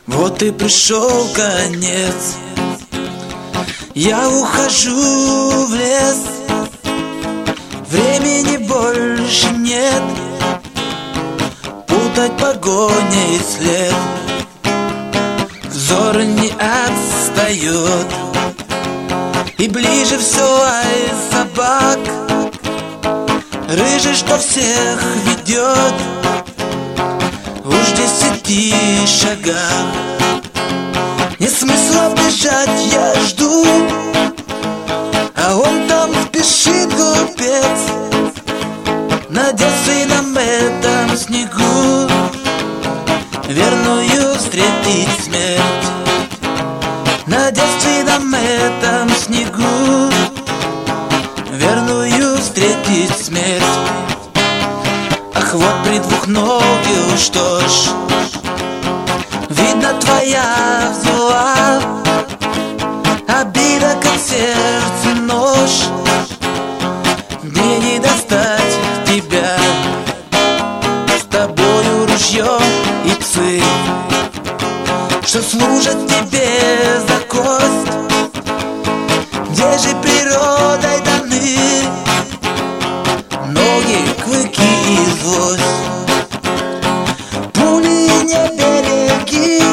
Вот и пришел конец. Я ухожу в лес, времени больше нет. Путать погоня и след, взор не отстает. И ближе все ай собак, рыжий, что всех ведет. Уж в 10 шагах, нет смысла бежать, я жду, а он там спешит, глупец, на девственном этом снегу верную встретить смерть. На девственном этом снегу верную встретить смерть. Ах, вот при двухногих, что ж, видно, твоя взяла обида, как сердце нож. Мне не достать тебя, с тобою ружье и псы, что служат тебе за кость. Где же природой даны ноги, клыки и злость? Пули не береги,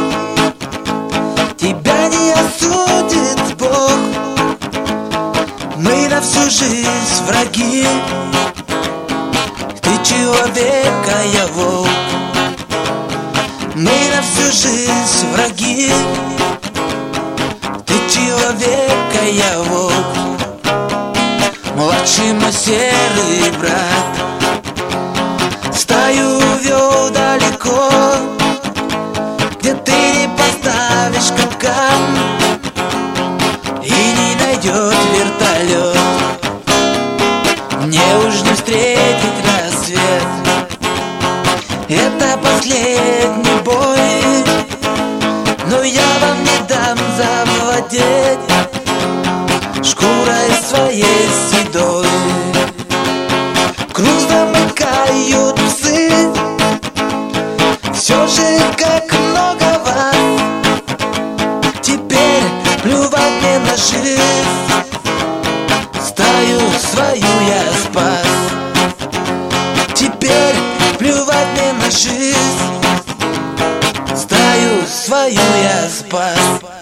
тебя не осудит Бог. Мы на всю жизнь враги, ты человек, а я волк. Мы на всю жизнь враги, ты человек, а я волк. Младший мой серый брат стаю вел далеко, где ты не поставишь капкан и не найдет вертолет. Мне уж не встретить рассвет, это последний бой, но я вам не дам завладеть шкурой своей седой. Круг замыкают псы, все же как много вас. Теперь плювать мне на жизнь, стаю свою я спас. Теперь плювать мне на жизнь, стаю свою я спас.